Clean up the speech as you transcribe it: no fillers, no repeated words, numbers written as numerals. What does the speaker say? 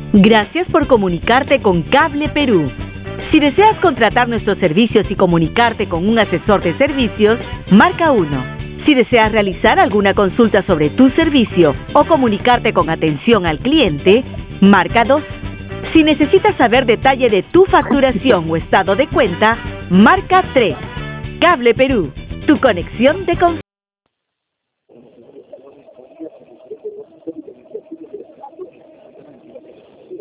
Gracias por comunicarte con Cable Perú. Si deseas contratar nuestros servicios y comunicarte con un asesor de servicios, marca 1. Si deseas realizar alguna consulta sobre tu servicio o comunicarte con atención al cliente, marca 2. Si necesitas saber detalle de tu facturación o estado de cuenta, marca 3. Cable Perú, tu conexión de confianza.